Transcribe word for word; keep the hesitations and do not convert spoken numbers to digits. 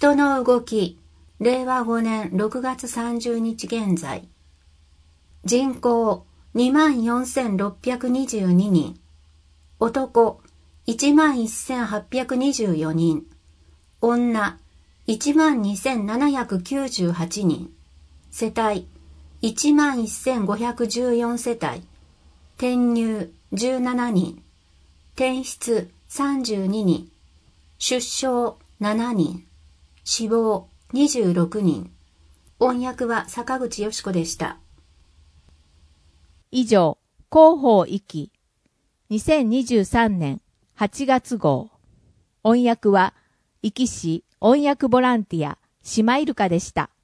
人の動き、れいわごねんろくがつさんじゅうにち現在。人口 にまんよんせんろっぴゃくにじゅうににん。男 いちまんせんはっぴゃくにじゅうよにん。女 いちまんにせんななひゃくきゅうじゅうはちにん。世帯 いちまんせんごひゃくじゅうよん 世帯。転入じゅうななにん。転出さんじゅうににん。出生しちにん。死亡にじゅうろくにん。音訳は坂口よし子でした。 以上、広報行きにせんにじゅうさんねんはちがつ号。音訳は、壱岐市音訳ボランティア、シマイルカでした。